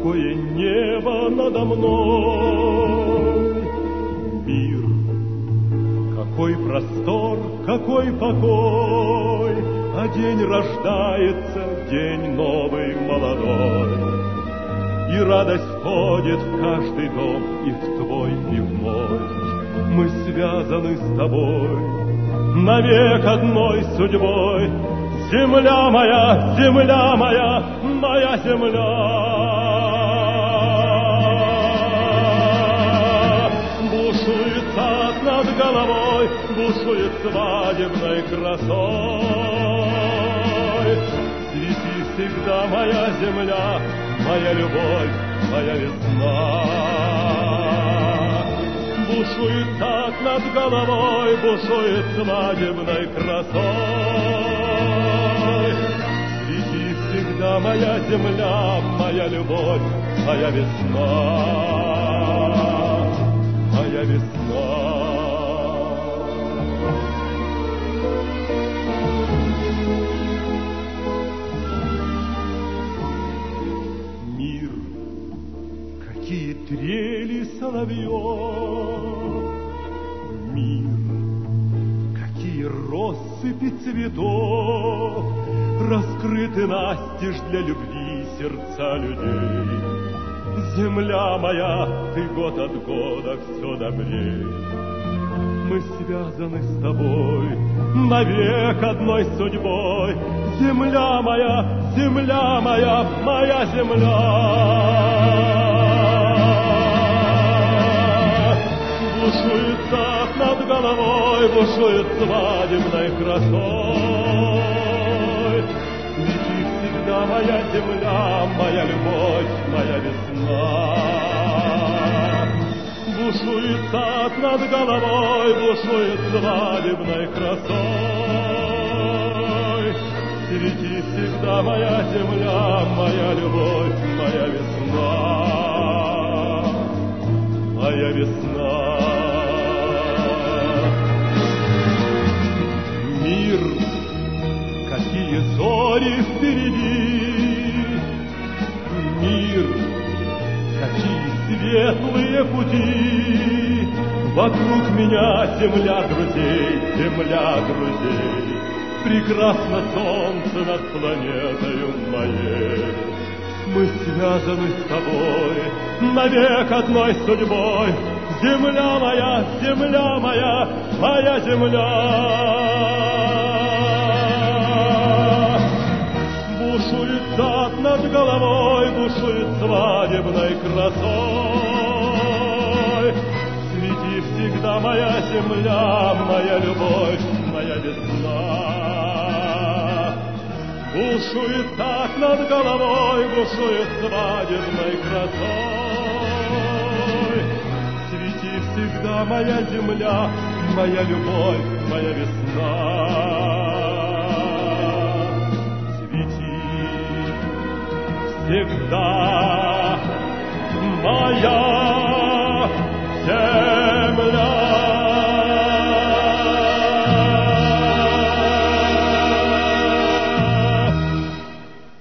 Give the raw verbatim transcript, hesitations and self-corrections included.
какое небо надо мной. Мир, какой простор, какой покой, а день рождается, день новый, молодой. И радость входит в каждый дом, и в твой, и в мой. Мы связаны с тобой навек одной судьбой. Земля моя, земля моя, моя земля. Бушует сад над головой, бушует свадебной красой. Цвети всегда, моя земля, моя любовь, моя весна. Бушует сад над головой, бушует свадебной красой. Цвети всегда, моя земля, моя любовь, моя весна, моя весна. Мир, какие трели соловьев, мир, какие россыпи цветов раскрыты настежь для любви сердца людей. Земля моя, ты год от года все добрей. Мы связаны с тобой навек одной судьбой. Земля моя, земля моя, моя земля. Бушует сад над головой, бушует свадебной красой. Лети всегда, моя земля, моя любовь, моя весна. Бушует сад над головой, бушует свадебной красой. Свети всегда, моя земля, моя любовь, моя весна, моя весна. Мир, какие зори впереди, мир, какие светлые пути. Вокруг меня земля друзей, земля друзей. Прекрасно солнце над планетою моей. Мы связаны с тобой навек одной судьбой. Земля моя, земля моя, моя земля. Бушует сад над головой, бушует свадебной красой. Свети всегда, моя земля, моя любовь, моя весна. Бушует сад над головой, бушует свадебной красой. Свети всегда, моя земля, моя любовь, моя весна. Свети всегда, моя